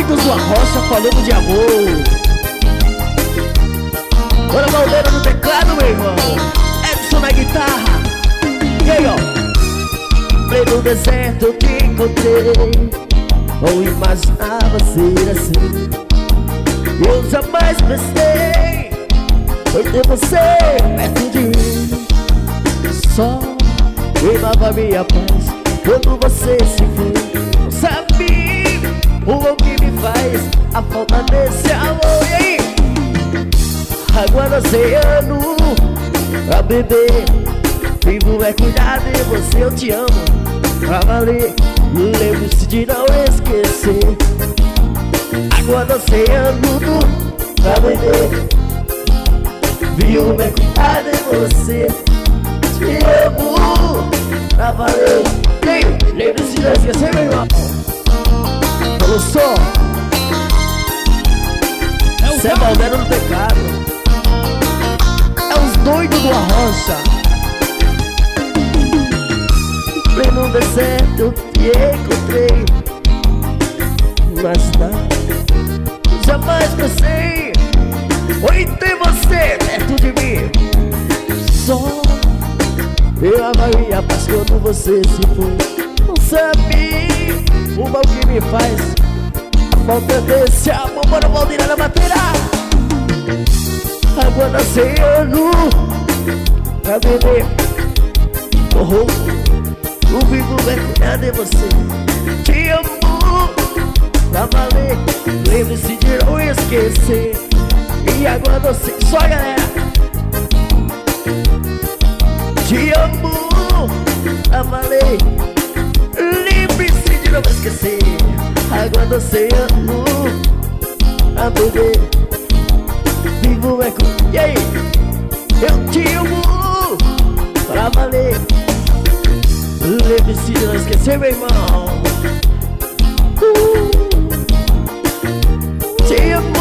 doidos do Arrocha falando de amor. Bora Valdeira no teclado, meu irmão. Edson na guitarra. E aí, ó. Pleno deserto eu te encontrei. Não imaginava ser assim. Eu jamais pensei foi ter você perto de mim. Só queimava minha paz quando você se foi. Não sabia o que me faz a falta desse amor. E aí? Agora sei ano pra beber. Vivo é cuidar de você, eu te amo pra valer. Lembre-se de não esquecer. Agora sei ano pra beber. Vivo é cuidar de você, te amo pra valer. Lembre-se de não esquecer, meu irmão. Falou só. Cê é Valdeira no teclado. É os doidos do Arrocha. Pleno deserto eu te encontrei, mas não, jamais pensei foi ter você perto de mim. Só eu amei a paz quando você se foi. Não sabia o mal que me faz a falta desse amor. Bora Valdeira na bateria. Agora sei ano pra beber. O vivo vai cuidar de você, te amo pra valer. Lembre-se de não esquecer. E agora você, só galera. Te amo pra valer. Lembre-se de não esquecer. Agora você amo pra beber. Vivo é com... E aí? Eu te amo pra valer. Lembre-se de não esquecer, meu irmão. Te amo.